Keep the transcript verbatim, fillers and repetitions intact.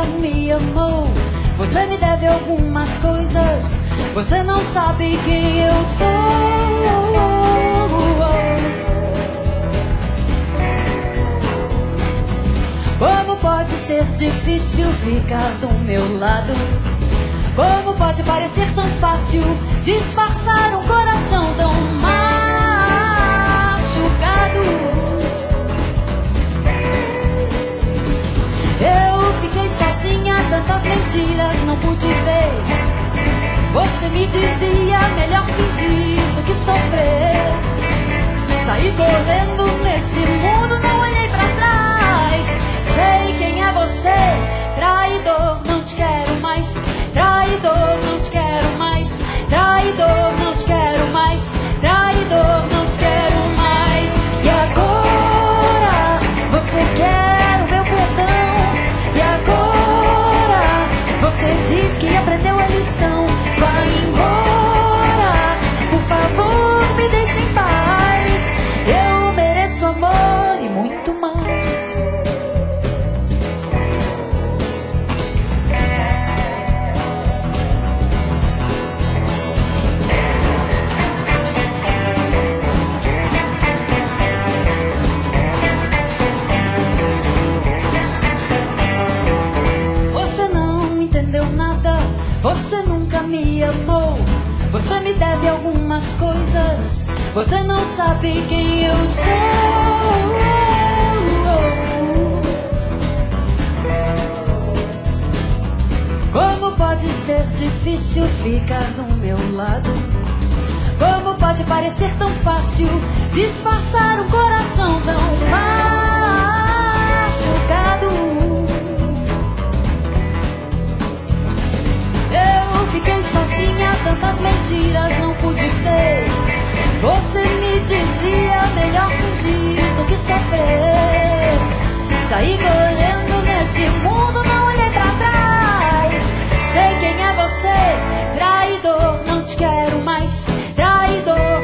me amou. Você me deve algumas coisas, você não sabe quem eu sou. Como pode ser difícil ficar do meu lado? Como pode parecer tão fácil disfarçar um coração tão machucado? Eu fiquei sozinha, tantas mentiras não pude ver. Você me dizia melhor fingir do que sofrer. Saí correndo nesse mundo, não olhei pra trás. Sei quem é você, traidor, não te quero mais. Traidor, não te quero mais. Traidor, não te quero mais. Traidor, não te quero mais. E agora você quer o meu perdão. E agora você diz que aprendeu a lição. Vai embora, por favor, me deixe em paz. Eu mereço amor e muito mais. Você nunca me amou. Você me deve algumas coisas, você não sabe quem eu sou. Como pode ser difícil ficar do meu lado? Como pode parecer tão fácil disfarçar um coração tão machucado? Fiquei sozinha, tantas mentiras não pude ter. Você me dizia melhor fugir do que sofrer. Saí correndo nesse mundo, não olhei pra trás. Sei quem é você, traidor, não te quero mais. Traidor,